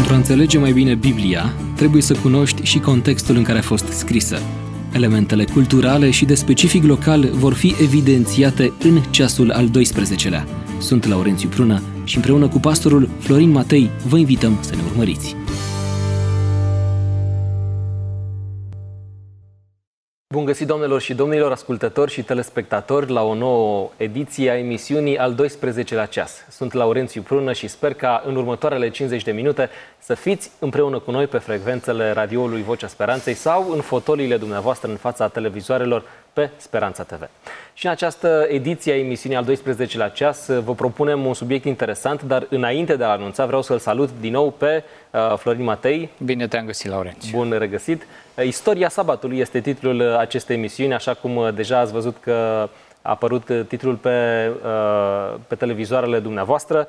Pentru a înțelege mai bine Biblia, trebuie să cunoști și contextul în care a fost scrisă. Elementele culturale și de specific local vor fi evidențiate în ceasul al 12-lea. Sunt Laurențiu Prună și împreună cu pastorul Florin Matei vă invităm să ne urmăriți. Bun găsit, doamnelor și domnilor, ascultători și telespectatori, la o nouă ediție a emisiunii al 12-lea ceas. Sunt Laurențiu Prună și sper ca în următoarele 50 de minute să fiți împreună cu noi pe frecvențele radioului Vocea Speranței sau în fotoliile dumneavoastră în fața televizoarelor pe Speranța TV. Și în această ediție a emisiunii al 12-lea ceas vă propunem un subiect interesant, dar înainte de a anunța vreau să-l salut din nou pe Florin Matei. Bine te-am găsit, Laurențiu. Bun regăsit. Istoria sabatului este titlul acestei emisiuni, așa cum deja ați văzut că a apărut titlul pe televizoarele dumneavoastră.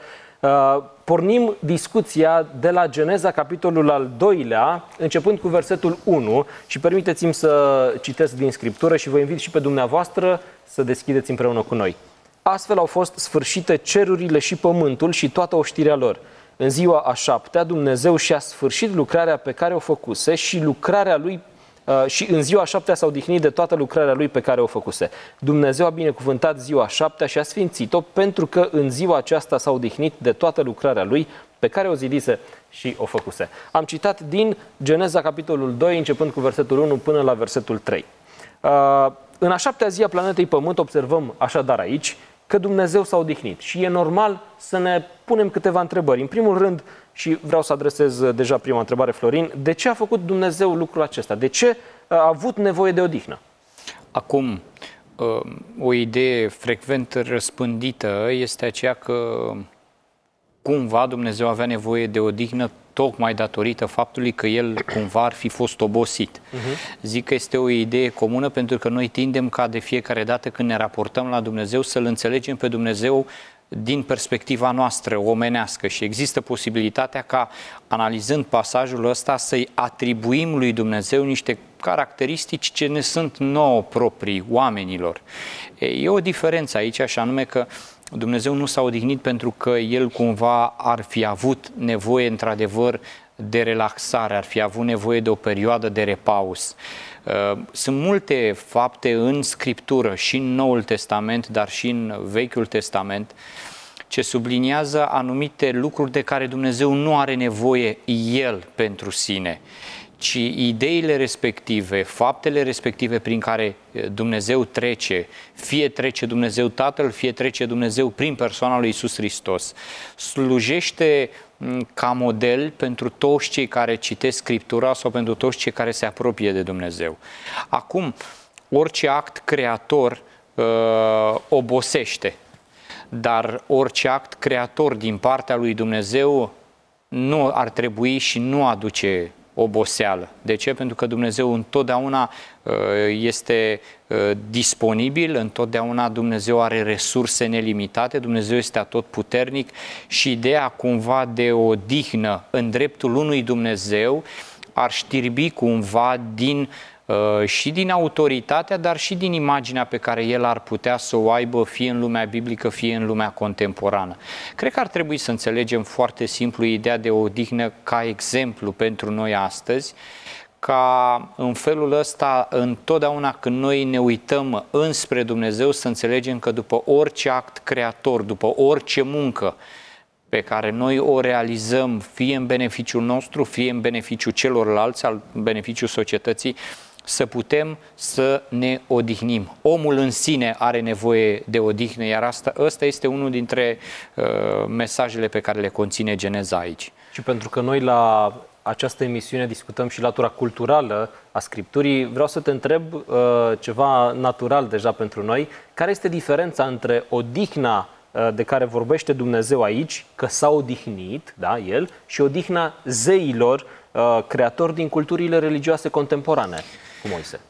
Pornim discuția de la Geneza, capitolul al 2-lea, începând cu versetul 1 și permiteți-mi să citesc din Scriptură și vă invit și pe dumneavoastră să deschideți împreună cu noi. Astfel au fost sfârșite cerurile și pământul și toată oștirea lor. În ziua a 7-a Dumnezeu și-a sfârșit lucrarea pe care o făcuse și lucrarea lui și în ziua a 7-a s-a odihnit de toată lucrarea lui pe care o făcuse. Dumnezeu a binecuvântat ziua a 7-a și a sfințit-o pentru că în ziua aceasta s-a odihnit de toată lucrarea lui pe care o zidise și o făcuse. Am citat din Geneza capitolul 2 începând cu versetul 1 până la versetul 3. În a 7-a zi a planetei Pământ observăm așadar aici că Dumnezeu s-a odihnit și e normal să ne punem câteva întrebări. În primul rând, și vreau să adresez deja prima întrebare, Florin, de ce a făcut Dumnezeu lucrul acesta? De ce a avut nevoie de odihnă? Acum, o idee frecvent răspândită este aceea că cumva Dumnezeu avea nevoie de odihnă tocmai datorită faptului că El cumva ar fi fost obosit. Zic că este o idee comună pentru că noi tindem ca de fiecare dată când ne raportăm la Dumnezeu să-L înțelegem pe Dumnezeu din perspectiva noastră omenească și există posibilitatea ca, analizând pasajul ăsta, să-i atribuim lui Dumnezeu niște caracteristici ce ne sunt nouă proprii, oamenilor. E o diferență aici, așa anume că Dumnezeu nu s-a odihnit pentru că El cumva ar fi avut nevoie într-adevăr de relaxare, ar fi avut nevoie de o perioadă de repaus. Sunt multe fapte în Scriptură și în Noul Testament, dar și în Vechiul Testament, ce subliniază anumite lucruri de care Dumnezeu nu are nevoie El pentru sine, ci ideile respective, faptele respective prin care Dumnezeu trece, fie trece Dumnezeu Tatăl, fie trece Dumnezeu prin persoana lui Iisus Hristos, slujește ca model pentru toți cei care citesc Scriptura sau pentru toți cei care se apropie de Dumnezeu. Acum, orice act creator obosește, dar orice act creator din partea lui Dumnezeu nu ar trebui și nu aduce oboseală. De ce? Pentru că Dumnezeu întotdeauna este disponibil, întotdeauna Dumnezeu are resurse nelimitate, Dumnezeu este atotputernic și ideea cumva de odihnă în dreptul unui Dumnezeu ar știrbi cumva și din autoritatea, dar și din imaginea pe care El ar putea să o aibă fie în lumea biblică, fie în lumea contemporană. Cred că ar trebui să înțelegem foarte simplu ideea de odihnă ca exemplu pentru noi astăzi, ca în felul ăsta, întotdeauna când noi ne uităm înspre Dumnezeu, să înțelegem că după orice act creator, după orice muncă pe care noi o realizăm, fie în beneficiul nostru, fie în beneficiul celorlalți, în beneficiul societății, să putem să ne odihnim. Omul în sine are nevoie de odihnă, iar ăsta este unul dintre mesajele pe care le conține Geneza aici. Și pentru că noi la această emisiune discutăm și latura culturală a Scripturii, vreau să te întreb ceva natural deja pentru noi. Care este diferența între odihna de care vorbește Dumnezeu aici, că s-a odihnit, da, El, și odihna zeilor creatori din culturile religioase contemporane cu Moise?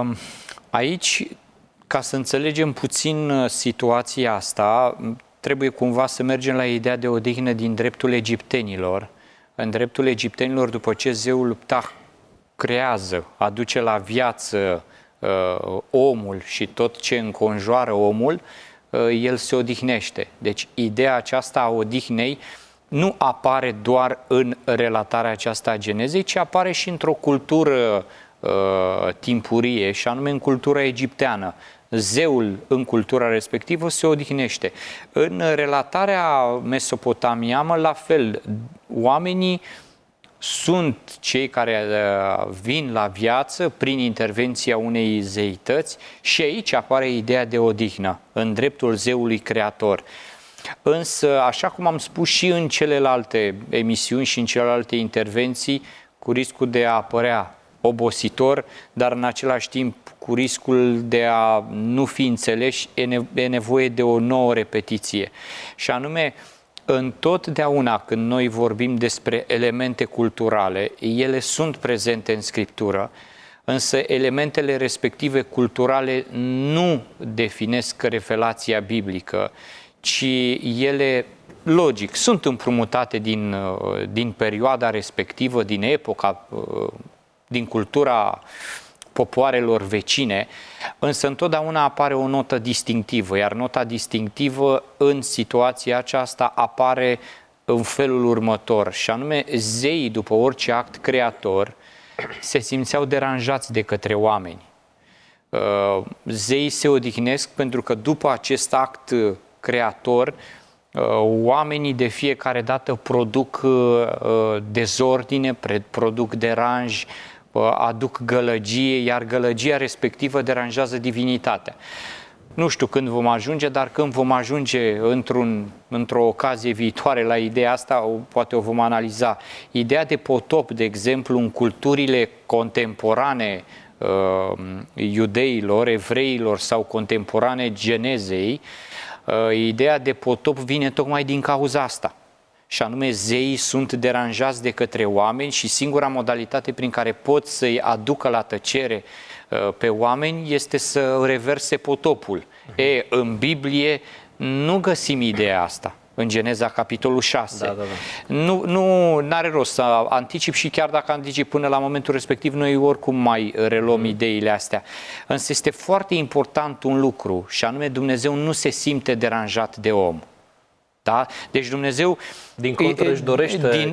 Aici, ca să înțelegem puțin situația asta, trebuie cumva să mergem la ideea de odihnă din dreptul egiptenilor. În dreptul egiptenilor, după ce zeul Ptah creează, aduce la viață omul și tot ce înconjoară omul, el se odihnește. Deci ideea aceasta a odihnei nu apare doar în relatarea aceasta a Genezei, ci apare și într-o cultură timpurie, și anume în cultura egipteană. Zeul în cultura respectivă se odihnește. În relatarea mesopotamiană, la fel, oamenii sunt cei care vin la viață prin intervenția unei zeități și aici apare ideea de odihnă, în dreptul zeului creator. Însă, așa cum am spus și în celelalte emisiuni și în celelalte intervenții, cu riscul de a apărea obositor, dar în același timp cu riscul de a nu fi înțeleși, e nevoie de o nouă repetiție. Și anume, întotdeauna când noi vorbim despre elemente culturale, ele sunt prezente în Scriptură, însă elementele respective culturale nu definesc revelația biblică, ci ele, logic, sunt împrumutate din perioada respectivă, din epoca, din cultura popoarelor vecine, însă întotdeauna apare o notă distinctivă, iar nota distinctivă în situația aceasta apare în felul următor, și anume zeii, după orice act creator, se simțeau deranjați de către oameni. Zeii se odihnesc pentru că după acest act creator, oamenii de fiecare dată produc dezordine, produc deranj, aduc gălăgie, iar gălăgia respectivă deranjează divinitatea. Nu știu când vom ajunge, dar când vom ajunge într-o ocazie viitoare la ideea asta, poate o vom analiza. Ideea de potop, de exemplu, în culturile contemporane iudeilor, evreilor sau contemporane Genezei, ideea de potop vine tocmai din cauza asta. Și anume, zeii sunt deranjați de către oameni și singura modalitate prin care pot să-i aducă la tăcere pe oameni este să reverse potopul. În Biblie nu găsim ideea asta. În Geneza, capitolul 6. Nu are rost să anticip, și chiar dacă anticip până la momentul respectiv, noi oricum mai reluăm ideile astea. Însă este foarte important un lucru, și anume Dumnezeu nu se simte deranjat de om. Da? Deci Dumnezeu din contră își dorește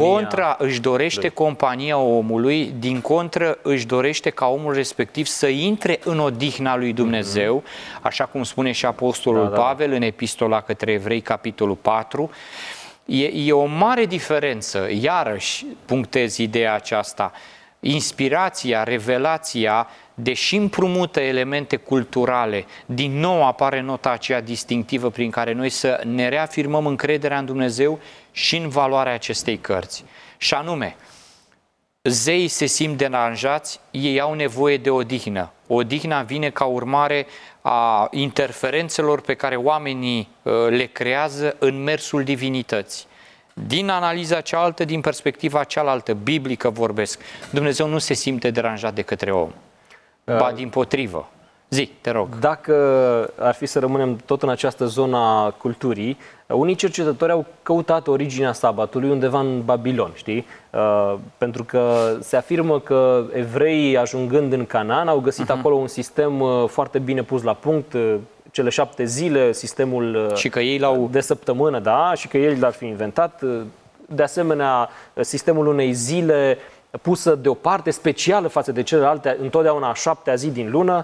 compania omului, din contră își dorește ca omul respectiv să intre în odihna lui Dumnezeu, așa cum spune și Apostolul Pavel în Epistola către Evrei, capitolul 4. E o mare diferență, iarăși punctez ideea aceasta, inspirația, revelația, deși împrumută elemente culturale, din nou apare nota aceea distinctivă prin care noi să ne reafirmăm încrederea în Dumnezeu și în valoarea acestei cărți. Și anume, zeii se simt deranjați, ei au nevoie de odihnă. Odihna vine ca urmare a interferențelor pe care oamenii le creează în mersul divinității. Din analiza cealaltă, din perspectiva cealaltă, biblică vorbesc, Dumnezeu nu se simte deranjat de către om. Ba dimpotrivă. Zi, te rog. Dacă ar fi să rămânem tot în această zonă a culturii, unii cercetători au căutat originea sabatului undeva în Babilon, știi? Pentru că se afirmă că evreii, ajungând în Canaan, au găsit acolo un sistem foarte bine pus la punct, cele 7 zile, sistemul și că ei de săptămână, da, și că ei l-ar fi inventat. De asemenea, sistemul unei zile pusă deoparte, specială față de celelalte, întotdeauna a 7-a zi din lună.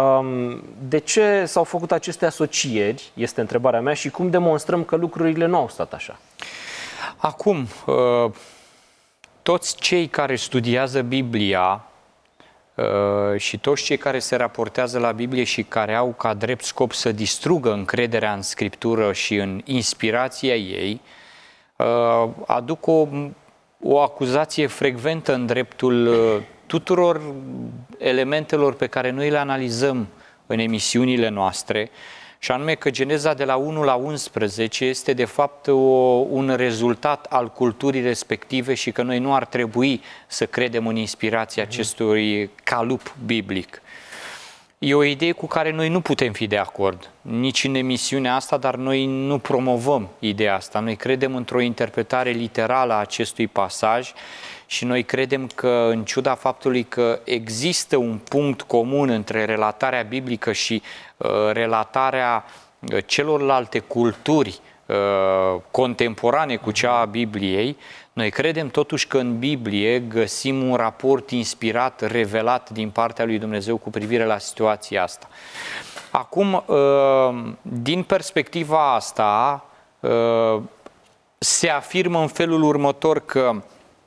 De ce s-au făcut aceste asocieri, este întrebarea mea, și cum demonstrăm că lucrurile nu au stat așa? Acum, toți cei care studiază Biblia și toți cei care se raportează la Biblie și care au ca drept scop să distrugă încrederea în Scriptură și în inspirația ei, aduc o acuzație frecventă în dreptul tuturor elementelor pe care noi le analizăm în emisiunile noastre, și anume că Geneza de la 1 la 11 este de fapt un rezultat al culturii respective și că noi nu ar trebui să credem în inspirația acestui calup biblic. E o idee cu care noi nu putem fi de acord, nici în emisiunea asta, dar noi nu promovăm ideea asta. Noi credem într-o interpretare literală a acestui pasaj și noi credem că, în ciuda faptului că există un punct comun între relatarea biblică și relatarea celorlalte culturi contemporane cu cea a Bibliei, noi credem totuși că în Biblie găsim un raport inspirat, revelat din partea lui Dumnezeu cu privire la situația asta. Acum, din perspectiva asta, se afirmă în felul următor că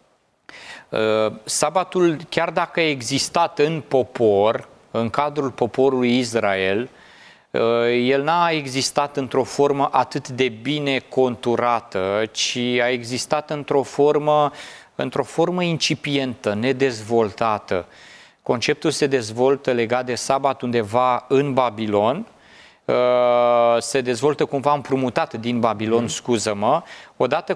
sabatul, chiar dacă a existat în popor, în cadrul poporului Israel, el n-a existat într-o formă atât de bine conturată, ci a existat într-o formă incipientă, nedezvoltată. Conceptul se dezvoltă legat de sabat undeva în Babilon, se dezvoltă cumva împrumutat din Babilon, scuză-mă, odată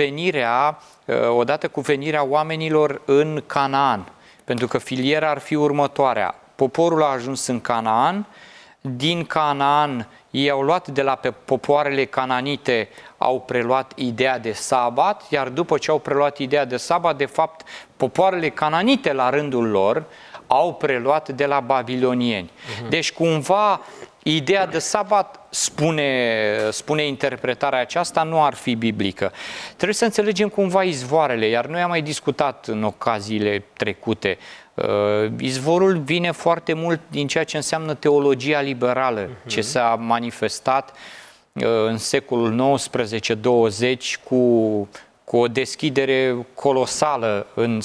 cu venirea oamenilor în Canaan. Pentru că filiera ar fi următoarea. Poporul a ajuns în Canaan, din Canaan ei au luat de la popoarele cananite, au preluat ideea de sabat, iar după ce au preluat ideea de sabat, de fapt, popoarele cananite la rândul lor au preluat de la babilonieni. Deci cumva ideea de sabat, spune interpretarea aceasta, nu ar fi biblică. Trebuie să înțelegem cumva izvoarele, iar noi am mai discutat în ocaziile trecute. Izvorul vine foarte mult din ceea ce înseamnă teologia liberală, ce s-a manifestat în secolul XIX-20 cu o deschidere colosală în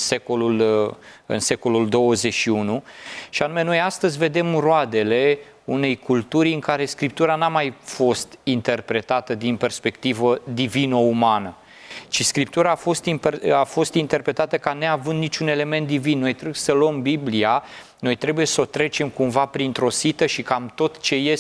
secolul 21. Și anume, noi astăzi vedem roadele unei culturi în care Scriptura n-a mai fost interpretată din perspectivă divino-umană, ci Scriptura a fost interpretată ca neavând niciun element divin. Noi trebuie să luăm Biblia, noi trebuie să o trecem cumva printr-o sită și cam tot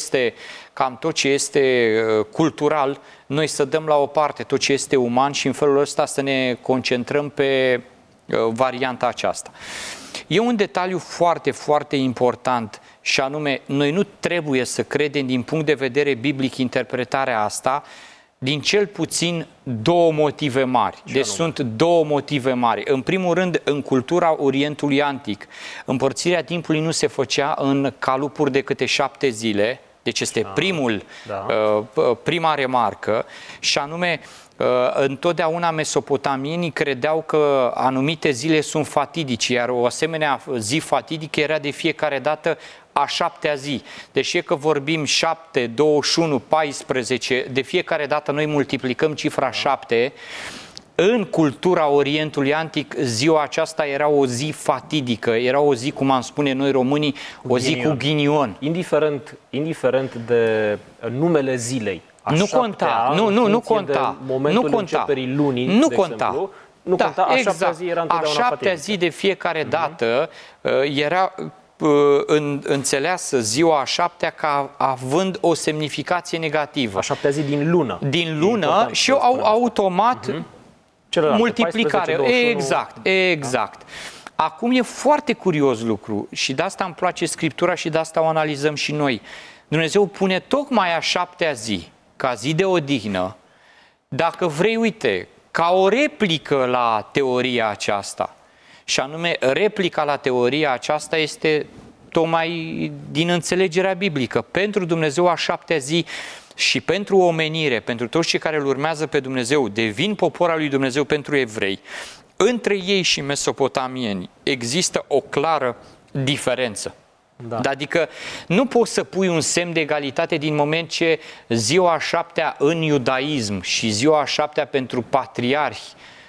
ce este cultural, noi să dăm la o parte tot ce este uman și în felul ăsta să ne concentrăm pe varianta aceasta. E un detaliu foarte, foarte important și anume, noi nu trebuie să credem din punct de vedere biblic interpretarea asta din cel puțin două motive mari. Deci sunt două motive mari. În primul rând, în cultura Orientului Antic, împărțirea timpului nu se făcea în calupuri de câte 7 zile, deci este prima remarcă, și anume, întotdeauna mesopotamienii credeau că anumite zile sunt fatidice, iar o asemenea zi fatidică era de fiecare dată a 7-a zi. Deci că vorbim 7, 21, 14, de fiecare dată noi multiplicăm cifra 7. În cultura Orientului Antic, ziua aceasta era o zi fatidică, era o zi, cum am spune noi românii, o zi cu ghinion. Indiferent de numele zilei. Nu conta, nu conta. Momentul începerii lunii, nu de conta. exemplu, nu conta, a 7-a zi era întotdeauna fatidică. A 7-a zi de fiecare dată era înțeleasă ziua a 7-a ca având o semnificație negativă. A 7-a zi din lună. Din lună și automat multiplicare. 14, 21, exact. Acum e foarte curios lucru și de asta îmi place Scriptura și de asta o analizăm și noi. Dumnezeu pune tocmai a 7-a zi ca zi de odihnă, dacă vrei, uite, ca o replică la teoria aceasta. Și anume, replica la teoria aceasta este tocmai din înțelegerea biblică. Pentru Dumnezeu a 7-a zi și pentru omenire, pentru toți cei care îl urmează pe Dumnezeu, devin popor al lui Dumnezeu pentru evrei, între ei și mesopotamieni există o clară diferență. Da. Adică nu poți să pui un semn de egalitate din moment ce ziua a 7-a în iudaism și ziua a 7-a pentru patriarhi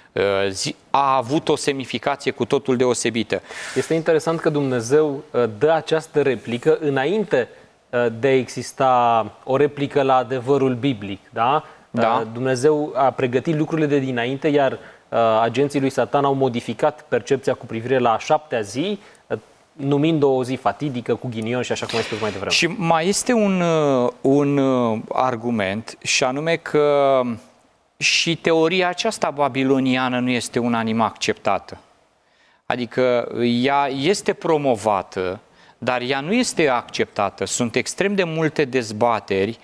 a avut o semnificație cu totul deosebită. Este interesant că Dumnezeu dă această replică înainte de a exista o replică la adevărul biblic. Da? Da. Dumnezeu a pregătit lucrurile de dinainte, iar agenții lui Satan au modificat percepția cu privire la a 7-a zi, numind-o o zi fatidică, cu ghinion și așa cum ai spus mai devreme. Și mai este un argument, și anume că și teoria aceasta babiloniană nu este unanim acceptată. Adică ea este promovată, dar ea nu este acceptată. Sunt extrem de multe dezbateri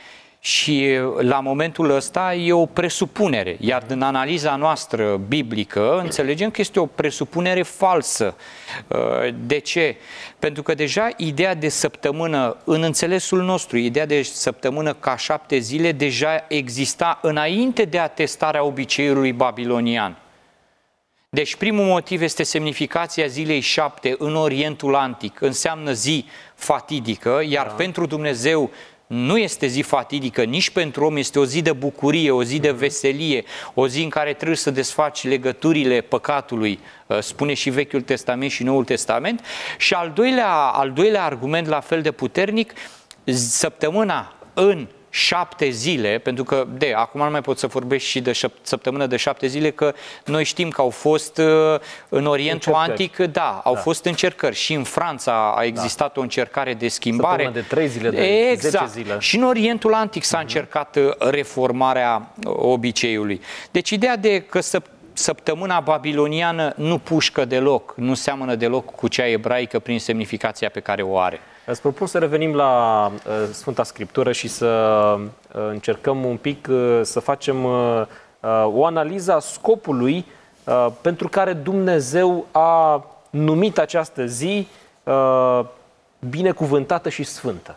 Și la momentul ăsta e o presupunere, iar din analiza noastră biblică înțelegem că este o presupunere falsă. De ce? Pentru că deja ideea de săptămână, în înțelesul nostru, ideea de săptămână ca 7 zile deja exista înainte de atestarea obiceiului babilonian. Deci primul motiv este semnificația zilei 7 în Orientul Antic, înseamnă zi fatidică, iar pentru Dumnezeu nu este zi fatidică, nici pentru om, este o zi de bucurie, o zi de veselie, o zi în care trebuie să desfaci legăturile păcatului, spune și Vechiul Testament și Noul Testament. Și al doilea argument la fel de puternic, săptămâna în 7 zile, pentru că acum nu mai pot să vorbesc și de săptămână de 7 zile, că noi știm că au fost în Orientul Antic, au fost încercări. Și în Franța a existat o încercare de schimbare. Săptămână de 3 zile, de 10 zile. Și în Orientul Antic s-a încercat reformarea obiceiului. Deci ideea de că săptămâna babiloniană nu pușcă deloc, nu seamănă deloc cu cea ebraică prin semnificația pe care o are. Îți propun să revenim la Sfânta Scriptură și să încercăm un pic să facem o analiză a scopului pentru care Dumnezeu a numit această zi binecuvântată și sfântă.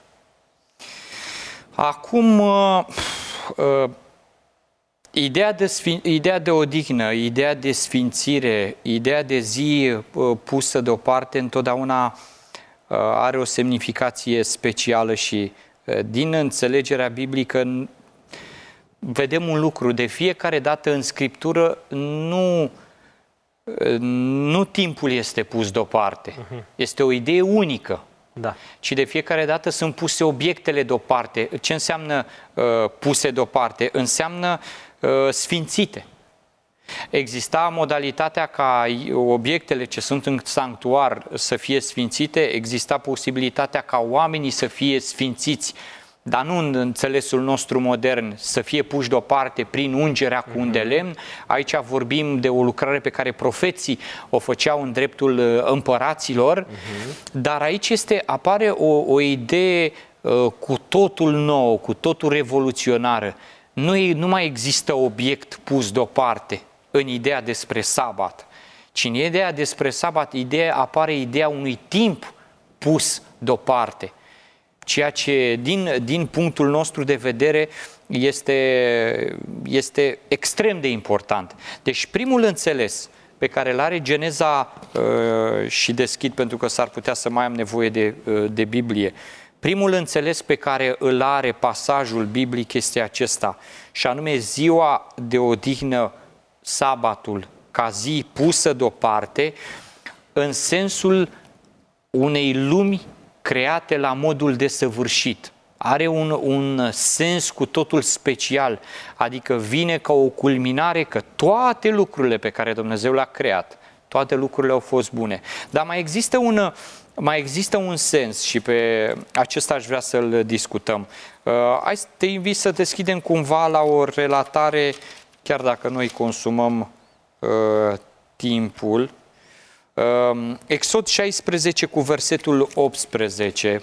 Acum, ideea de odihnă, ideea de sfințire, ideea de zi pusă deoparte întotdeauna are o semnificație specială și din înțelegerea biblică vedem un lucru. De fiecare dată în Scriptură nu timpul este pus deoparte. Este o idee unică. Da. Și de fiecare dată sunt puse obiectele deoparte. Ce înseamnă puse deoparte? Înseamnă sfințite. Exista modalitatea ca obiectele ce sunt în sanctuar să fie sfințite, exista posibilitatea ca oamenii să fie sfințiți, dar nu în înțelesul nostru modern, să fie puși deoparte prin ungerea cu un de lemn. Aici vorbim de o lucrare pe care profeții o făceau în dreptul împăraților, dar aici apare o idee cu totul nouă, cu totul revoluționară. Nu mai există obiect pus deoparte în ideea despre sabat, ci în ideea despre sabat apare ideea unui timp pus deoparte, ceea ce din punctul nostru de vedere este extrem de important. Deci primul înțeles pe care îl are Geneza, și deschid pentru că s-ar putea să mai am nevoie de Biblie, primul înțeles pe care îl are pasajul biblic este acesta, și anume ziua de odihnă, sabatul, ca zi pusă deoparte, în sensul unei lumi create la modul desăvârșit. Are un sens cu totul special, adică vine ca o culminare că toate lucrurile pe care Dumnezeu le-a creat, toate lucrurile au fost bune. Dar mai există un sens și pe acesta aș vrea să-l discutăm. Hai să te invit să deschidem cumva la o relatare, chiar dacă noi consumăm timpul. Exod 16 cu versetul 18.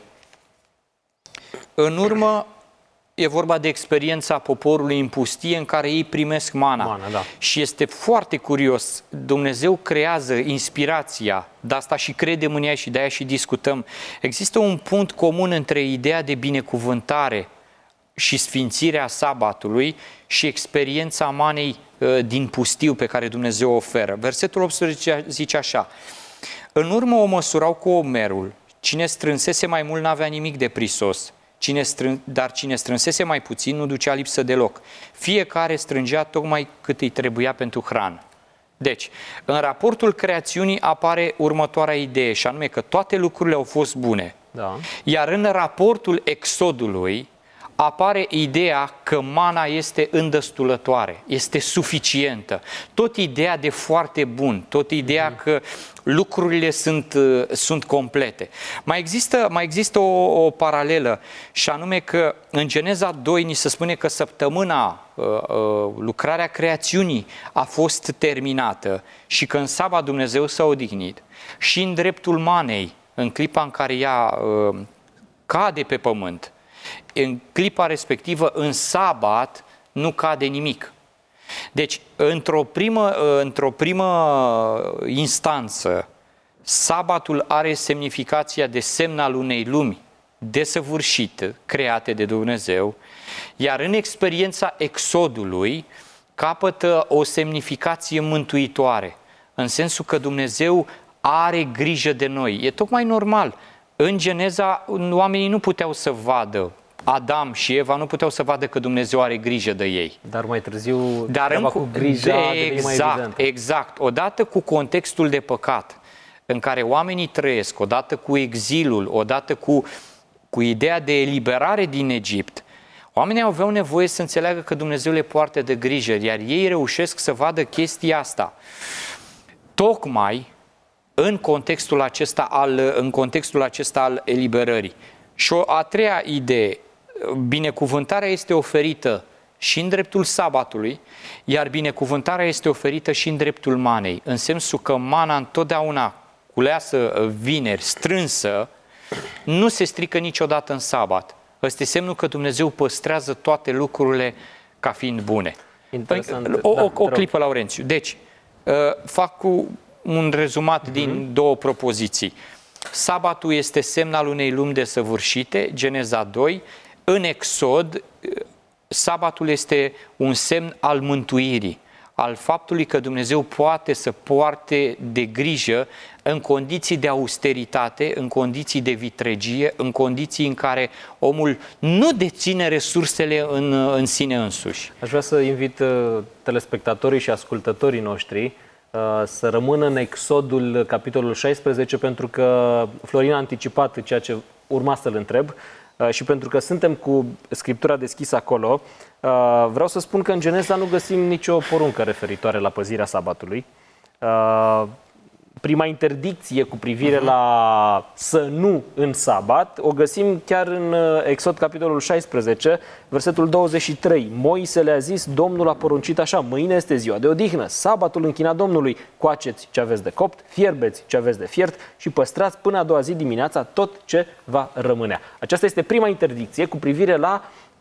În urmă e vorba de experiența poporului în pustie în care ei primesc mana. Da. Și este foarte curios. Dumnezeu creează inspirația, de asta și credem în ea și de aia și discutăm. Există un punct comun între ideea de binecuvântare și sfințirea sabatului și experiența manei din pustiu pe care Dumnezeu o oferă. Versetul 18 zice așa: în urmă o măsurau cu omerul. Cine strânsese mai mult n-avea nimic de prisos. Dar cine strânsese mai puțin nu ducea lipsă deloc. Fiecare strângea tocmai cât îi trebuia pentru hrană. Deci, în raportul creațiunii apare următoarea idee, și anume că toate lucrurile au fost bune. Da. Iar în raportul Exodului apare ideea că mana este îndestulătoare, este suficientă. Tot ideea de foarte bun, tot ideea că lucrurile sunt complete. Mai există o paralelă, și anume că în Geneza 2 ni se spune că săptămâna, lucrarea creațiunii a fost terminată și că în sabat Dumnezeu s-a odihnit. Și în dreptul manei, în clipa în care ea cade pe pământ, în clipa respectivă, în sabat, nu cade nimic. Deci, într-o primă instanță, sabatul are semnificația de semn al unei lumi desăvârșite, create de Dumnezeu, iar în experiența Exodului capătă o semnificație mântuitoare, în sensul că Dumnezeu are grijă de noi. E tocmai normal. În Geneza, oamenii nu puteau să vadă, Adam și Eva nu puteau să vadă că Dumnezeu are grijă de ei. Dar mai târziu, cu grija a devenit mai evidentă. Exact. Odată cu contextul de păcat în care oamenii trăiesc, odată cu exilul, odată cu ideea de eliberare din Egipt, oamenii aveau nevoie să înțeleagă că Dumnezeu le poartă de grijă, iar ei reușesc să vadă chestia asta. Tocmai în contextul acesta al eliberării. Și a treia idee, binecuvântarea este oferită și în dreptul sabatului, iar binecuvântarea este oferită și în dreptul manei, în sensul că mana întotdeauna culeasă vineri, strânsă, nu se strică niciodată în sabat. Ăsta e semnul că Dumnezeu păstrează toate lucrurile ca fiind bune. Interesant. O clipă, Laurențiu. Deci, fac un rezumat din două propoziții. Sabatul este semn al unei lumi desăvârșite, Geneza 2. În Exod, sabatul este un semn al mântuirii, al faptului că Dumnezeu poate să poarte de grijă în condiții de austeritate, în condiții de vitregie, în condiții în care omul nu deține resursele în sine însuși. Aș vrea să invit telespectatorii și ascultătorii noștri să rămână în Exodul, capitolul 16, pentru că Florin a anticipat ceea ce urma să-l întreb și pentru că suntem cu Scriptura deschisă acolo, vreau să spun că în Geneza nu găsim nicio poruncă referitoare la păzirea sabatului. Prima interdicție cu privire la să nu în sabat o găsim chiar în Exod, capitolul 16, versetul 23. Moise le-a zis, Domnul a poruncit așa, mâine este ziua de odihnă, sabatul închina Domnului, coaceți ce aveți de copt, fierbeți ce aveți de fiert și păstrați până a doua zi dimineața tot ce va rămânea. Aceasta este prima interdicție cu privire la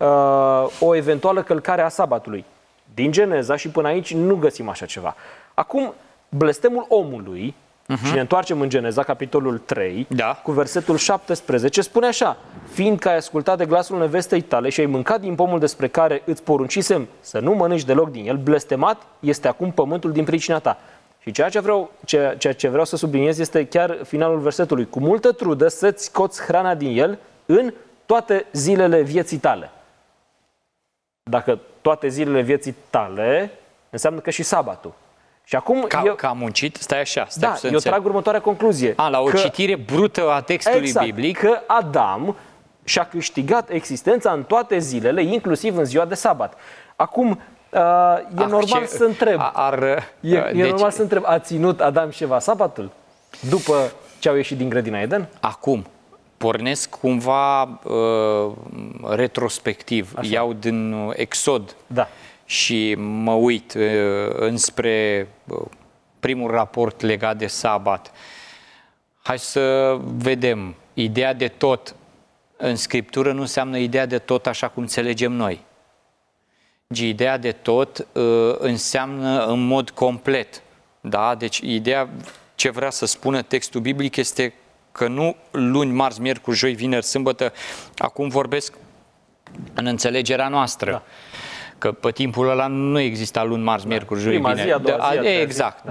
o eventuală călcare a sabatului. Din Geneza și până aici nu găsim așa ceva. Acum, blestemul omului, și ne întoarcem în Geneza, capitolul 3, cu versetul 17, spune așa, fiindcă ai ascultat de glasul nevestei tale și ai mâncat din pomul despre care îți poruncisem să nu mănânci deloc din el, blestemat este acum pământul din pricina ta. Și ceea ce vreau să subliniez este chiar finalul versetului, cu multă trudă să-ți scoți hrana din el în toate zilele vieții tale. Dacă toate zilele vieții tale, înseamnă că și sabatul. Și acum Că a muncit, stai așa. Eu trag următoarea concluzie. La o citire brută a textului biblic. Că Adam și-a câștigat existența în toate zilele, inclusiv în ziua de sabat. Acum, e normal să întreb. Normal să întreb, a ținut Adam și Eva sabatul după ce au ieșit din grădina Eden? Acum, pornesc cumva retrospectiv. Așa. Iau din Exod. Da. Și mă uit înspre primul raport legat de sabat. Hai să vedem. Ideea de tot în Scriptură nu înseamnă ideea de tot așa cum înțelegem noi. Ideea de tot înseamnă în mod complet. Da? Deci ideea ce vrea să spună textul biblic este că nu luni, marți, miercuri, joi, vineri, sâmbătă, acum vorbesc în înțelegerea noastră. Da. Că pe timpul ăla nu exista luni, marți, miercuri, joi, vineri. Exact.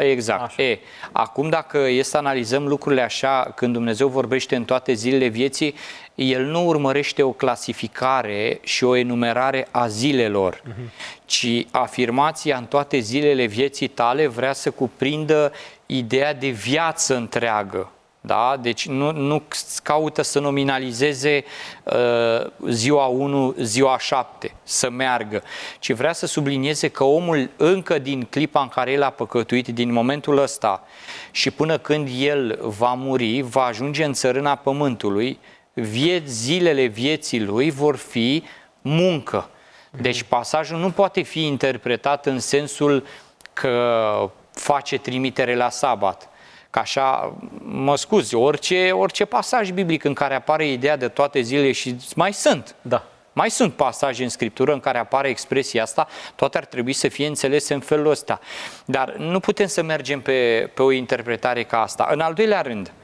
Acum, dacă e să analizăm lucrurile așa, când Dumnezeu vorbește în toate zilele vieții, El nu urmărește o clasificare și o enumerare a zilelor, ci afirmația în toate zilele vieții tale vrea să cuprindă ideea de viață întreagă. Da? Deci nu caută să nominalizeze ziua 1, ziua 7, să meargă, ci vrea să sublinieze că omul încă din clipa în care el a păcătuit, din momentul ăsta și până când el va muri, va ajunge în țărâna pământului, zilele vieții lui vor fi muncă. Deci pasajul nu poate fi interpretat în sensul că face trimitere la sabat, Că așa, mă scuzi, orice pasaj biblic în care apare ideea de toate zilele și mai sunt. Da. Mai sunt pasaje în Scriptură în care apare expresia asta, toate ar trebui să fie înțelese în felul ăsta. Dar nu putem să mergem pe o interpretare ca asta. În al doilea rând,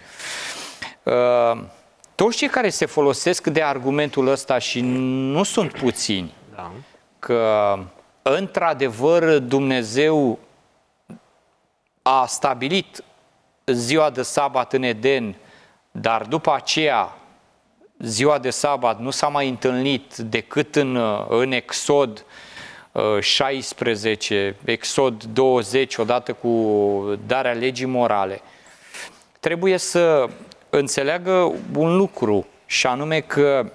toți cei care se folosesc de argumentul ăsta, și nu sunt puțini, Da. că într-adevăr Dumnezeu a stabilit ziua de sabat în Eden, dar după aceea ziua de sabat nu s-a mai întâlnit decât în Exod 16, Exod 20, odată cu darea legii morale. Trebuie să înțeleagă un lucru, și anume că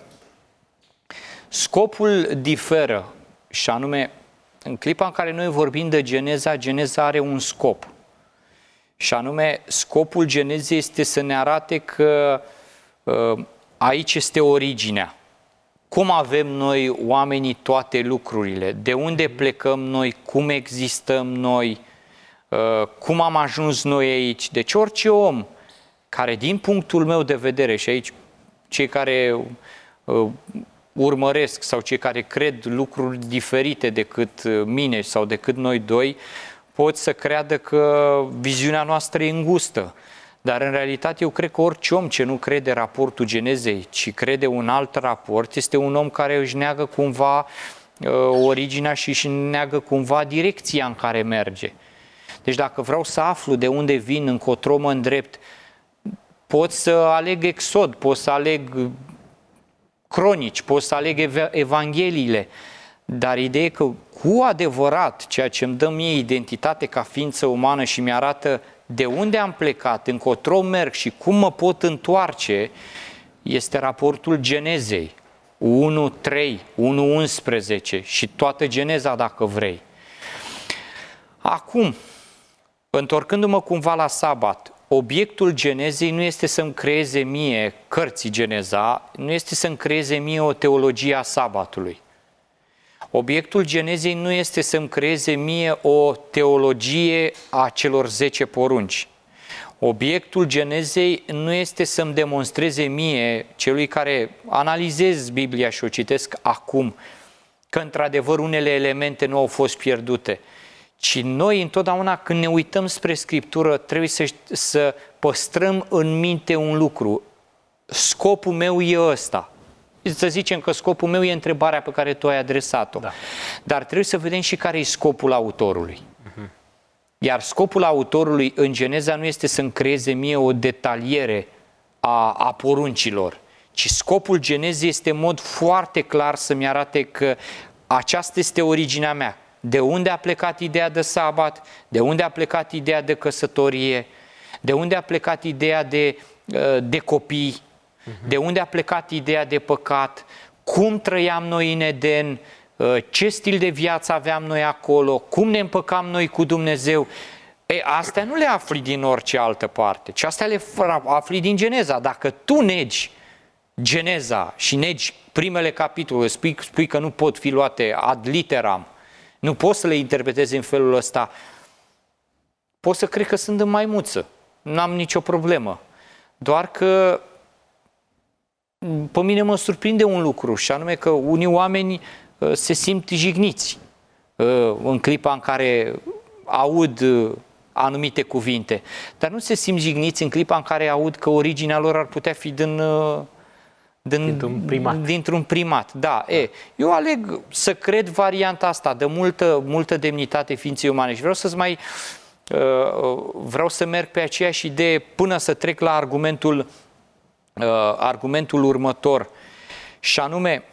scopul diferă, și anume în clipa în care noi vorbim de Geneza, Geneza are un scop. Și anume, scopul Genezei este să ne arate că aici este originea. Cum avem noi, oamenii, toate lucrurile? De unde plecăm noi? Cum existăm noi? Cum am ajuns noi aici? Deci orice om care, din punctul meu de vedere, și aici cei care urmăresc sau cei care cred lucruri diferite decât mine sau decât noi doi, pot să creadă că viziunea noastră e îngustă. Dar în realitate eu cred că orice om ce nu crede raportul Genezei, ci crede un alt raport, este un om care își neagă cumva originea și își neagă cumva direcția în care merge. Deci dacă vreau să aflu de unde vin, încotro mă îndrept, pot să aleg Exod, pot să aleg Cronici, pot să aleg Evangheliile, dar ideea e că cu adevărat ceea ce îmi dă mie identitate ca ființă umană și mi-arată de unde am plecat, încotro merg și cum mă pot întoarce, este raportul Genezei 1.3, 1.11 și toată Geneza dacă vrei. Acum, întorcându-mă cumva la sabat, obiectul Genezei nu este să-mi creeze mie cărții Geneza, nu este să-mi creeze mie o teologie a sabatului. Obiectul Genezei nu este să-mi creeze mie o teologie a celor 10 porunci. Obiectul Genezei nu este să-mi demonstreze mie, celui care analizez Biblia și o citesc acum, că într-adevăr unele elemente nu au fost pierdute, ci noi întotdeauna când ne uităm spre Scriptură trebuie să păstrăm în minte un lucru. Scopul meu e ăsta. Să zicem că scopul meu e întrebarea pe care tu ai adresat-o. Da. Dar trebuie să vedem și care e scopul autorului. Iar scopul autorului în Geneza nu este să-mi creeze mie o detaliere a poruncilor, ci scopul Genezei este în mod foarte clar să-mi arate că aceasta este originea mea. De unde a plecat ideea de sabat, de unde a plecat ideea de căsătorie, de unde a plecat ideea de copii, de unde a plecat ideea de păcat, cum trăiam noi în Eden, ce stil de viață aveam noi acolo, cum ne împăcam noi cu Dumnezeu. Astea nu le afli din orice altă parte, ci astea le afli din Geneza. Dacă tu negi Geneza și negi primele capitole, spui că nu pot fi luate ad literam, nu poți să le interpretezi în felul ăsta, poți să cred că sunt în maimuță, n-am nicio problemă. Doar că pe mine mă surprinde un lucru, și anume că unii oameni se simt jigniți în clipa în care aud anumite cuvinte, dar nu se simt jigniți în clipa în care aud că originea lor ar putea fi dintr-un primat. Da. Eu aleg să cred varianta asta de multă demnitate ființei umane și vreau să merg pe aceeași idee până să trec la argumentul următor, și anume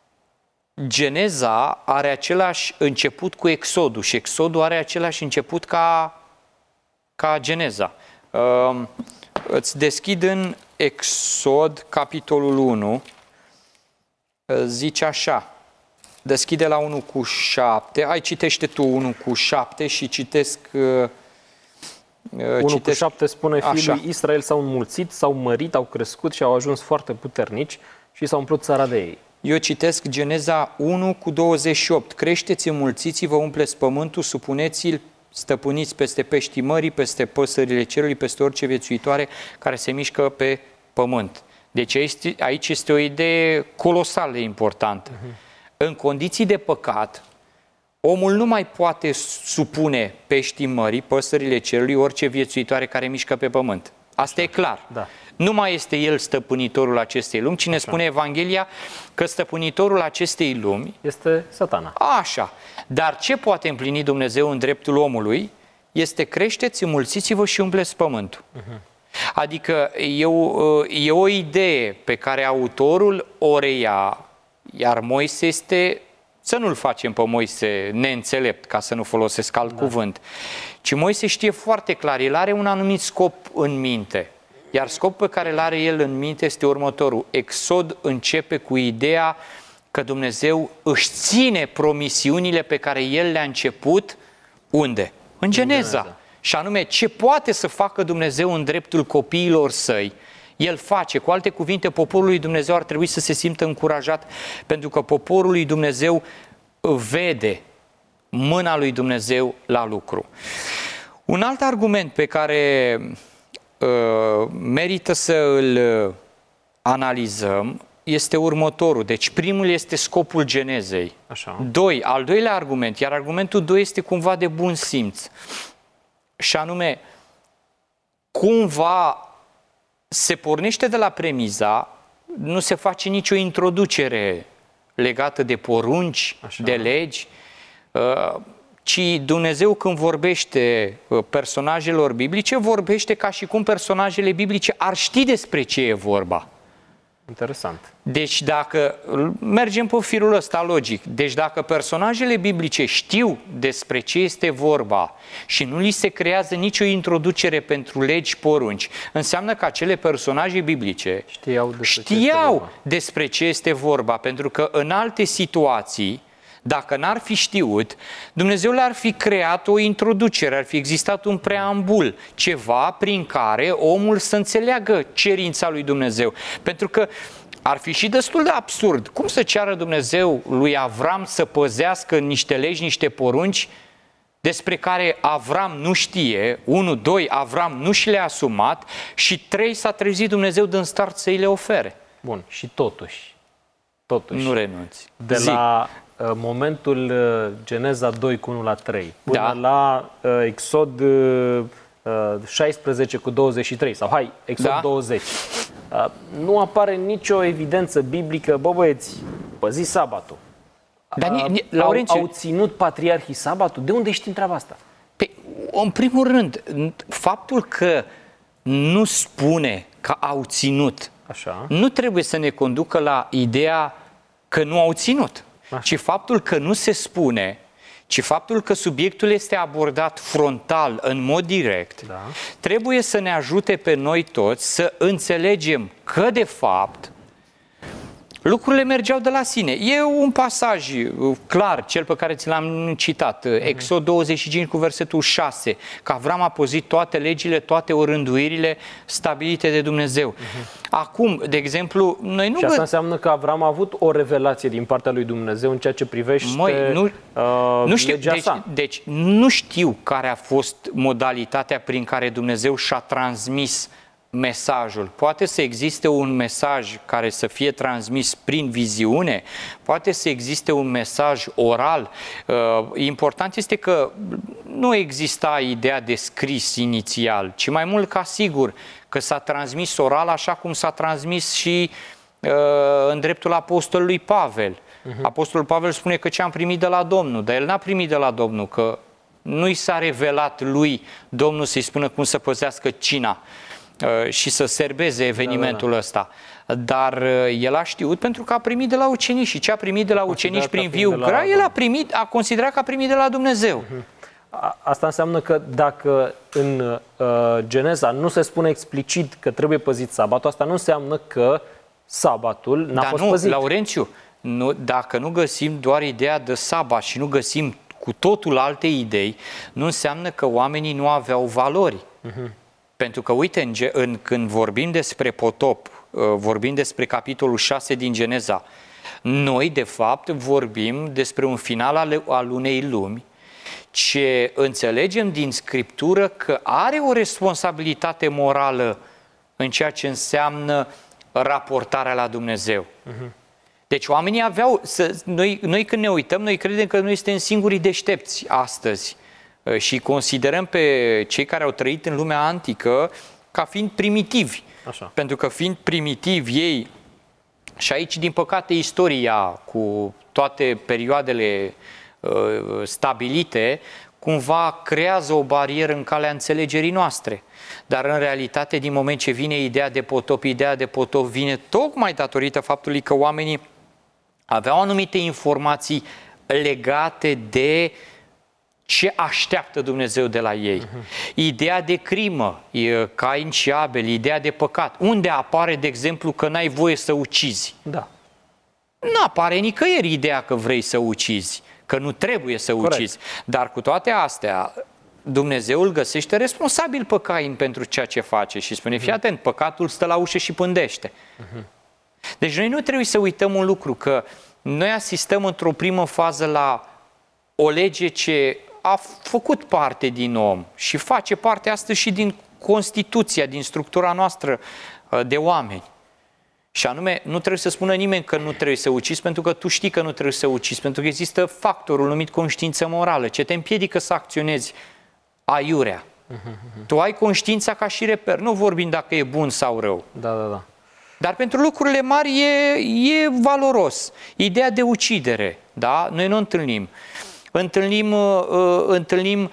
Geneza are același început cu Exodul și Exodul are același început ca Geneza. Îți deschid în Exod, capitolul 1, zice așa, deschide la 1:7, hai citește tu 1:7 și citesc... 1:7 spune, fiii lui Israel s-au înmulțit, s-au mărit, au crescut și au ajuns foarte puternici și s-au umplut țara de ei. Eu citesc Geneza 1:28. Creșteți, înmulțiți-vă, umpleți pământul, supuneți-l stăpâniți peste peștii mării, peste păsările cerului, peste orice viețuitoare care se mișcă pe pământ. Deci aici este o idee colosal de importantă. În condiții de păcat, omul nu mai poate supune peștii mării, păsările cerului, orice viețuitoare care mișcă pe pământ. Asta e clar. Da. Nu mai este el stăpânitorul acestei lumi, ci ne spune Evanghelia că stăpânitorul acestei lumi este Satana. Așa. Dar ce poate împlini Dumnezeu în dreptul omului este creșteți, înmulțiți-vă și umpleți pământul. Adică e o idee pe care autorul o reia, iar Moise este, să nu-l facem pe Moise neînțelept, ca să nu folosesc alt cuvânt, ci Moise știe foarte clar, el are un anumit scop în minte. Iar scopul pe care îl are el în minte este următorul. Exod începe cu ideea că Dumnezeu își ține promisiunile pe care el le-a început, unde? În Geneza. Și anume, ce poate să facă Dumnezeu în dreptul copiilor săi, el face. Cu alte cuvinte, poporul lui Dumnezeu ar trebui să se simtă încurajat, pentru că poporul lui Dumnezeu vede mâna lui Dumnezeu la lucru. Un alt argument pe care merită să îl analizăm este următorul. Deci primul este scopul Genezei. Așa. Al doilea argument, iar argumentul 2 este cumva de bun simț. Și anume, cumva se pornește de la premiza, nu se face nicio introducere legată de porunci, de legi, ci Dumnezeu când vorbește personajelor biblice, vorbește ca și cum personajele biblice ar ști despre ce e vorba. Interesant. Deci dacă mergem pe firul ăsta logic, deci dacă personajele biblice știu despre ce este vorba și nu li se creează nicio introducere pentru legi, porunci, înseamnă că acele personaje biblice știau despre ce este vorba, pentru că în alte situații, dacă n-ar fi știut, Dumnezeu le-ar fi creat o introducere, ar fi existat un preambul, ceva prin care omul să înțeleagă cerința lui Dumnezeu. Pentru că ar fi și destul de absurd. Cum să ceară Dumnezeu lui Avram să păzească niște legi, niște porunci despre care Avram nu știe, 1, 2, Avram nu și le-a asumat și 3, s-a trezit Dumnezeu din start să îi le ofere. Bun, și totuși nu renunți. La momentul Geneza 2 cu 1 la 3 până la Exod 16 cu 23 sau Exod 20, nu apare nicio evidență biblică, băieți, păziți sabatul. Au ținut patriarhii sabatul? De unde știm treaba asta? În primul rând, faptul că nu spune că au ținut, nu trebuie să ne conducă la ideea că nu au ținut. Ci faptul că nu se spune, ci faptul că subiectul este abordat frontal, în mod direct, trebuie să ne ajute pe noi toți să înțelegem că, de fapt, lucrurile mergeau de la sine. E un pasaj clar, cel pe care ți l-am citat, Exod 25 cu versetul 6, că Avram a păzit toate legile, toate orânduirile stabilite de Dumnezeu. Acum, de exemplu, noi nu... Și asta înseamnă că Avram a avut o revelație din partea lui Dumnezeu în ceea ce privește nu știu, legea sa. Deci nu știu care a fost modalitatea prin care Dumnezeu și-a transmis mesajul. Poate să existe un mesaj care să fie transmis prin viziune, poate să existe un mesaj oral. Important este că nu exista ideea de scris inițial, ci mai mult ca sigur că s-a transmis oral, așa cum s-a transmis și în dreptul apostolului Pavel. Apostolul Pavel spune că ce am primit de la Domnul, dar el n-a primit de la Domnul, că nu i s-a revelat lui Domnul să-i spună cum să păzească cina și să serbeze evenimentul ăsta. Dar el a știut pentru că a primit de la ucenici și ce a primit de la ucenici prin viu grai, el a considerat că a primit de la Dumnezeu. Asta înseamnă că dacă în Geneza nu se spune explicit că trebuie păzit sabatul, asta nu înseamnă că sabatul n-a fost păzit. Laurențiu, dacă nu găsim doar ideea de sabat și nu găsim cu totul alte idei, nu înseamnă că oamenii nu aveau valori. Pentru că, uite, când vorbim despre potop, vorbim despre capitolul 6 din Geneza, noi, de fapt, vorbim despre un final al unei lumi, ce înțelegem din Scriptură că are o responsabilitate morală în ceea ce înseamnă raportarea la Dumnezeu. Deci oamenii aveau, noi când ne uităm, noi credem că noi suntem singurii deștepți astăzi și considerăm pe cei care au trăit în lumea antică ca fiind primitivi. Așa. Pentru că fiind primitivi ei, și aici din păcate istoria cu toate perioadele stabilite, cumva creează o barieră în calea înțelegerii noastre. Dar în realitate, din moment ce vine ideea de potop vine tocmai datorită faptului că oamenii aveau anumite informații legate de ce așteaptă Dumnezeu de la ei. Ideea de crimă, Cain și Abel, ideea de păcat. Unde apare, de exemplu, că n-ai voie să ucizi? Da. Nu apare nicăieri ideea că vrei să ucizi, că nu trebuie să ucizi. Dar cu toate astea, Dumnezeu îl găsește responsabil pe Cain pentru ceea ce face și spune, fii atent, păcatul stă la ușă și pândește. Deci noi nu trebuie să uităm un lucru, că noi asistăm într-o primă fază la o lege ce a făcut parte din om și face parte astăzi și din Constituția, din structura noastră de oameni. Și anume, nu trebuie să spună nimeni că nu trebuie să ucizi, pentru că tu știi că nu trebuie să ucizi, pentru că există factorul numit conștiință morală, ce te împiedică să acționezi aiurea. Tu ai conștiința ca și reper, nu vorbim dacă e bun sau rău. Da. Dar pentru lucrurile mari e valoros. Ideea de ucidere, da? Noi nu întâlnim. Întâlnim,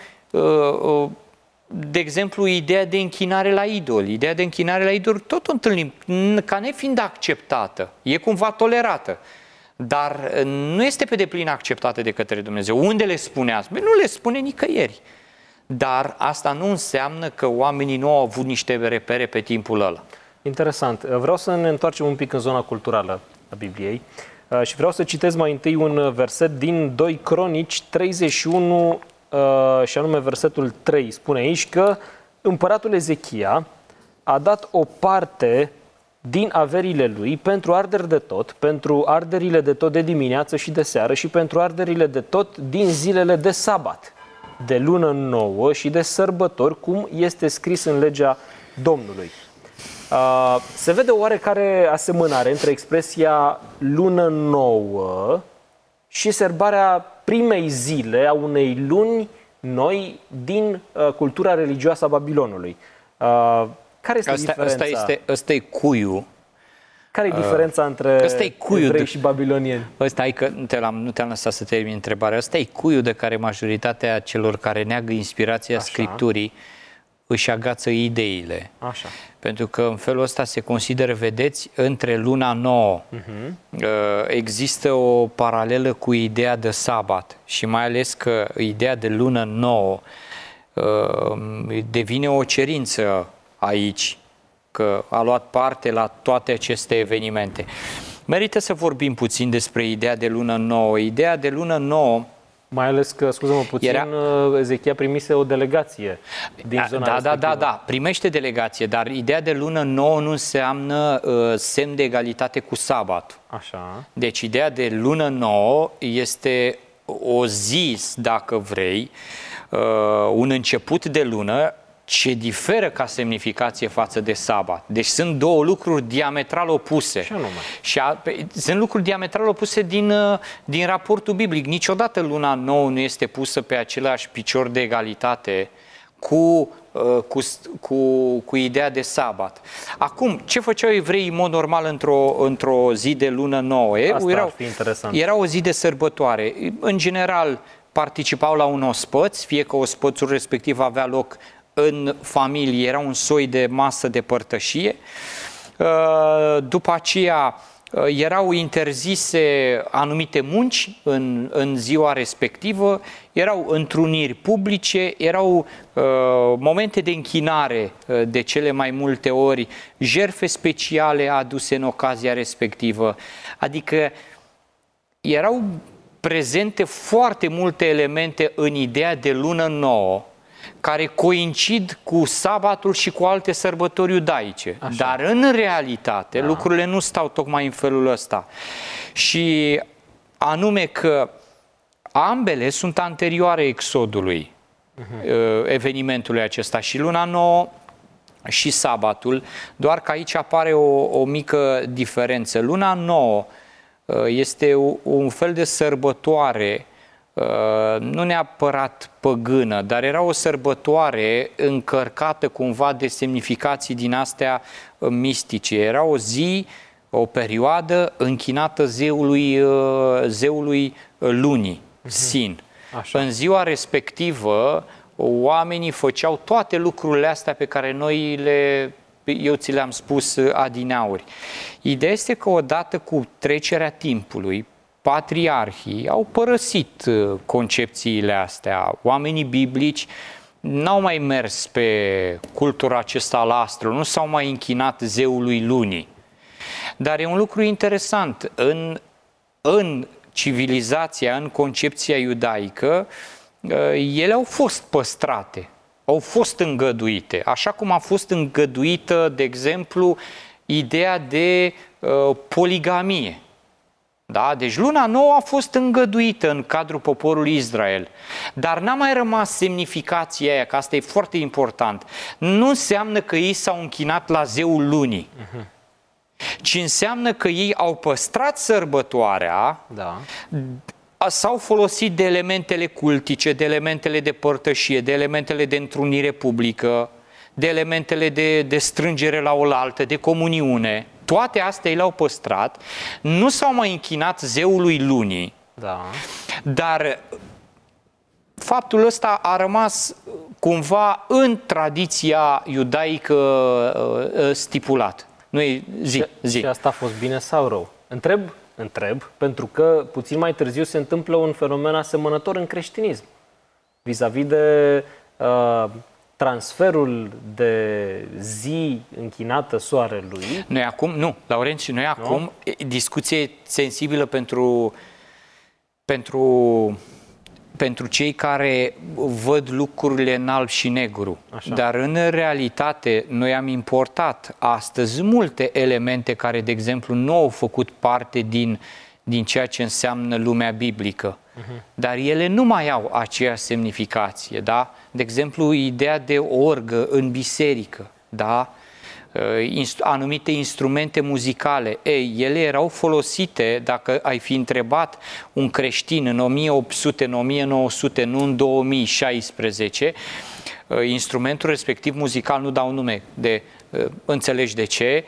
de exemplu, ideea de închinare la idoli. Ideea de închinare la idoli tot o întâlnim, ca nefiind acceptată. E cumva tolerată. Dar nu este pe deplin acceptată de către Dumnezeu. Unde le spune asta? Nu le spune nicăieri. Dar asta nu înseamnă că oamenii nu au avut niște repere pe timpul ăla. Interesant. Vreau să ne întoarcem un pic în zona culturală a Bibliei și vreau să citesc mai întâi un verset din 2 Cronici 31 și anume versetul 3. Spune aici că împăratul Ezechia a dat o parte din averile lui pentru arderi de tot, pentru arderile de tot de dimineață și de seară și pentru arderile de tot din zilele de sabat, de lună nouă și de sărbători, cum este scris în legea Domnului. Se vede oarecare asemănare între expresia lună nouă și sărbarea primei zile a unei luni noi din cultura religioasă a Babilonului. Care este diferența? Ăsta e cuiul. Care e diferența între evrei și babilonieni? Nu te-am lăsat să termin întrebarea. Ăsta e cuiul de care majoritatea celor care neagă inspirația Scripturii își agață ideile. Așa. Pentru că în felul ăsta se consideră, vedeți, între luna nouă există o paralelă cu ideea de sabat și mai ales că ideea de lună nouă devine o cerință aici, că a luat parte la toate aceste evenimente. Merită să vorbim puțin despre ideea de lună nouă. Ideea de lună nouă, mai ales că, scuză-mă puțin, Ezechia primise o delegație din zona respectivă. Da, primește delegație, dar ideea de lună nouă nu înseamnă semn de egalitate cu sabat. Așa. Deci ideea de lună nouă este o zi, dacă vrei, un început de lună ce diferă ca semnificație față de sabat. Deci sunt două lucruri diametral opuse. Ce anume? Sunt lucruri diametral opuse din raportul biblic. Niciodată luna nouă nu este pusă pe același picior de egalitate cu ideea de sabat. Acum, ce făceau evreii în mod normal într-o zi de lună nouă? Ar fi interesant. Era o zi de sărbătoare. În general, participau la un ospăț, fie că ospățul respectiv avea loc în familie, era un soi de masă de părtășie. După aceea erau interzise anumite munci în ziua respectivă, erau întruniri publice, erau momente de închinare de cele mai multe ori, jertfe speciale aduse în ocazia respectivă. Adică erau prezente foarte multe elemente în ideea de lună nouă, care coincid cu sabatul și cu alte sărbători iudaice. Așa. Dar în realitate lucrurile nu stau tocmai în felul ăsta. Și anume că ambele sunt anterioare exodului, evenimentului acesta, și luna nouă și sabatul, doar că aici apare o mică diferență. Luna nouă este un fel de sărbătoare, nu neapărat păgână, dar era o sărbătoare încărcată cumva de semnificații din astea mistice. Era o zi, o perioadă închinată zeului lunii, Sin. Așa. În ziua respectivă, oamenii făceau toate lucrurile astea pe care eu ți le-am spus adineauri. Ideea este că odată cu trecerea timpului, patriarhii au părăsit concepțiile astea. Oamenii biblici n-au mai mers pe cultura acesta al astrelor, nu s-au mai închinat zeului lunii. Dar e un lucru interesant. În civilizația, în concepția iudaică, ele au fost păstrate, au fost îngăduite, așa cum a fost îngăduită, de exemplu, ideea de poligamie. Da? Deci luna nouă a fost îngăduită în cadrul poporului Israel, dar n-a mai rămas semnificația aia, că asta e foarte important. Nu înseamnă că ei s-au închinat la zeul lunii, ci înseamnă că ei au păstrat sărbătoarea, Da. s-au folosit de elementele cultice, de elementele de părtășie, de elementele de întrunire publică, de elementele de strângere la oaltă, de comuniune. Toate astea ei le-au păstrat, nu s-au mai închinat zeului lunii, Da. dar faptul ăsta a rămas cumva în tradiția iudaică stipulat. Nu e zi. Și asta a fost bine sau rău? Întreb, pentru că puțin mai târziu se întâmplă un fenomen asemănător în creștinism, vis-a-vis de transferul de zi închinată soarelui. Noi acum, nu, Laurențiu, noi acum, discuție sensibilă pentru cei care văd lucrurile în alb și negru. Așa. Dar în realitate noi am importat astăzi multe elemente care, de exemplu, nu au făcut parte din ceea ce înseamnă lumea biblică. Dar ele nu mai au aceeași semnificație, da? De exemplu, ideea de orgă în biserică, da? Anumite instrumente muzicale. Ele erau folosite, dacă ai fi întrebat un creștin în 1800, în 1900, nu în 2016, instrumentul respectiv muzical, nu dau nume de înțelegi de ce,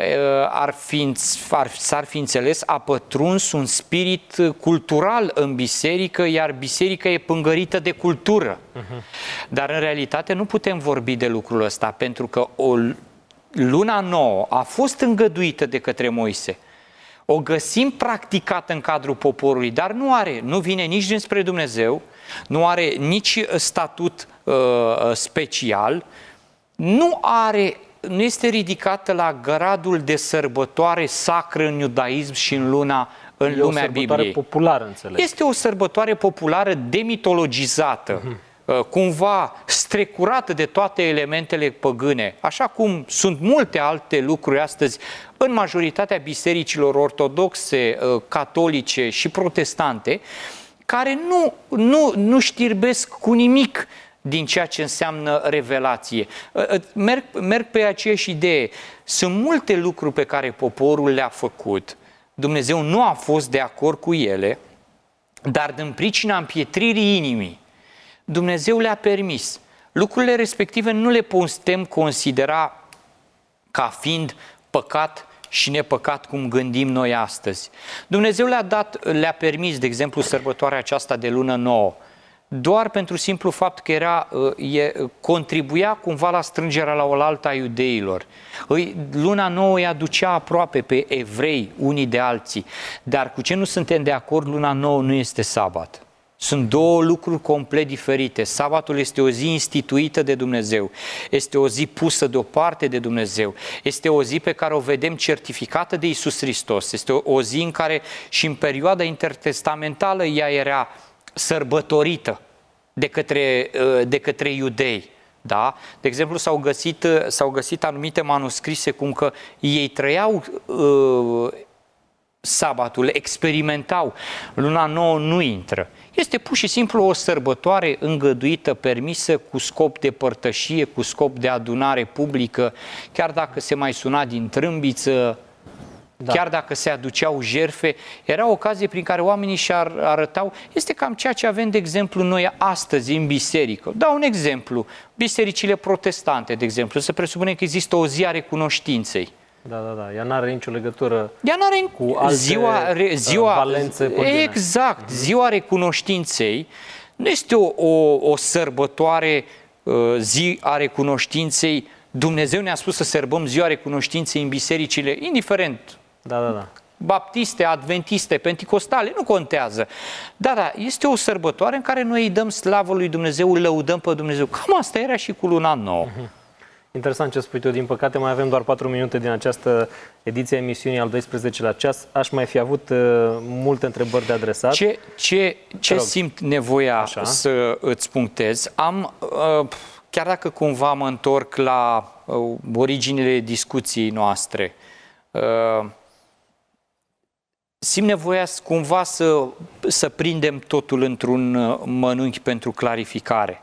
s-ar fi înțeles, a pătruns un spirit cultural în biserică, iar biserica e pângărită de cultură. Dar în realitate nu putem vorbi de lucrul ăsta, pentru că luna nouă a fost îngăduită de către Moise. O găsim practicată în cadrul poporului, dar nu vine nici dinspre Dumnezeu, nu are nici statut special, nu este ridicată la gradul de sărbătoare sacră în iudaism și în lumea Bibliei. E o sărbătoare populară, înțeleg. Este o sărbătoare populară demitologizată, cumva strecurată de toate elementele păgâne, așa cum sunt multe alte lucruri astăzi în majoritatea bisericilor ortodoxe, catolice și protestante, care nu știrbesc cu nimic din ceea ce înseamnă revelație. Merg pe aceeași idee. Sunt multe lucruri pe care poporul le-a făcut. Dumnezeu nu a fost de acord cu ele, dar din pricina împietririi inimii, Dumnezeu le-a permis. Lucrurile respective nu le putem considera ca fiind păcat și nepăcat cum gândim noi astăzi. Dumnezeu le-a permis, de exemplu, sărbătoarea aceasta de lună nouă, doar pentru simplu fapt că contribuia cumva la strângerea la oaltă a iudeilor. Luna nouă îi aducea aproape pe evrei unii de alții, dar cu ce nu suntem de acord, luna nouă nu este sabat. Sunt două lucruri complet diferite. Sabatul este o zi instituită de Dumnezeu, este o zi pusă deoparte de Dumnezeu, este o zi pe care o vedem certificată de Iisus Hristos, este o zi în care și în perioada intertestamentală ea era sărbătorită de către iudei. Da? De exemplu, s-au găsit anumite manuscrise cum că ei trăiau sabatul, experimentau. Luna nouă nu intră. Este pur și simplu o sărbătoare îngăduită, permisă, cu scop de părtășie, cu scop de adunare publică, chiar dacă se mai suna din trâmbiță, chiar dacă se aduceau jertfe, era o ocazie prin care oamenii și-ar arătau, este cam ceea ce avem, de exemplu, noi astăzi în biserică. Dau un exemplu, bisericile protestante, de exemplu, se presupune că există o zi a recunoștinței. Da. Ea n-are nicio legătură cu alte valențe păgâne. Exact. Ziua recunoștinței nu este o sărbătoare, zi a recunoștinței. Dumnezeu ne-a spus să sărbăm ziua recunoștinței în bisericile, indiferent. Da. Baptiste, adventiste, penticostale, nu contează. Da, este o sărbătoare în care noi îi dăm slavă lui Dumnezeu, îl lăudăm pe Dumnezeu. Cam asta era și cu luna nouă. Interesant ce spui tu. Din păcate mai avem doar 4 minute din această ediție a emisiunii al 12-lea ceas. Aș mai fi avut multe întrebări de adresat. Ce simt nevoia să îți punctez? Chiar dacă cumva mă întorc la originile discuției noastre, simt nevoia cumva să prindem totul într-un mănunchi pentru clarificare.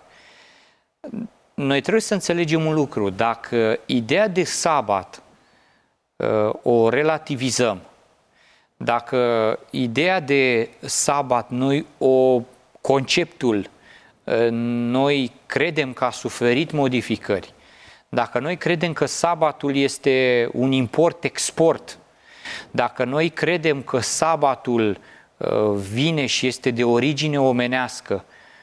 Noi trebuie să înțelegem un lucru. Dacă ideea de sabat o relativizăm, dacă ideea de sabat, conceptul, noi credem că a suferit modificări, dacă noi credem că sabatul este un import-export, dacă noi credem că sabatul vine și este de origine omenească,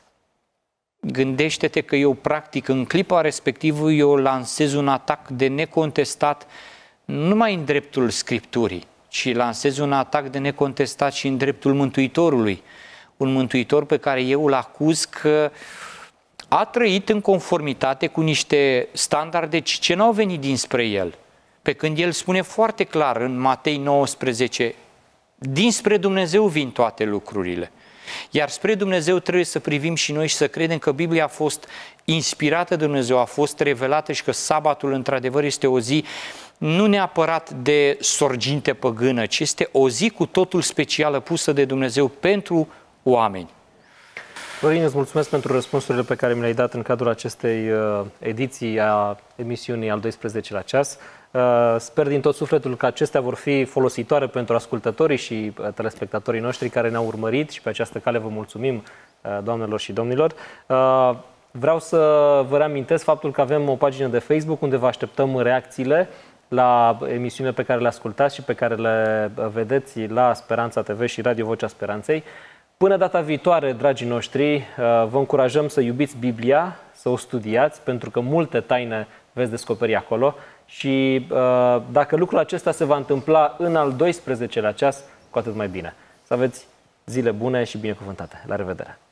gândește-te că eu practic în clipa respectivă eu lansez un atac de necontestat nu numai în dreptul Scripturii, ci lansez un atac de necontestat și în dreptul Mântuitorului. Un Mântuitor pe care eu îl acuz că a trăit în conformitate cu niște standarde ce n-au venit dinspre el. Pe când el spune foarte clar în Matei 19, dinspre Dumnezeu vin toate lucrurile. Iar spre Dumnezeu trebuie să privim și noi și să credem că Biblia a fost inspirată de Dumnezeu, a fost revelată și că sabatul într-adevăr este o zi nu neapărat de sorginte păgână, ci este o zi cu totul specială pusă de Dumnezeu pentru oameni. Florin, îți mulțumesc pentru răspunsurile pe care mi le-ai dat în cadrul acestei ediții a emisiunii al 12-lea ceas. Sper din tot sufletul că acestea vor fi folositoare pentru ascultătorii și telespectatorii noștri care ne-au urmărit și pe această cale vă mulțumim, doamnelor și domnilor. Vreau să vă reamintesc faptul că avem o pagină de Facebook unde vă așteptăm reacțiile la emisiunile pe care le ascultați și pe care le vedeți la Speranța TV și Radio Vocea Speranței. Până data viitoare, dragii noștri, vă încurajăm să iubiți Biblia, să o studiați, pentru că multe taine veți descoperi acolo și dacă lucrul acesta se va întâmpla în al 12-lea ceas, cu atât mai bine. Să aveți zile bune și binecuvântate. La revedere!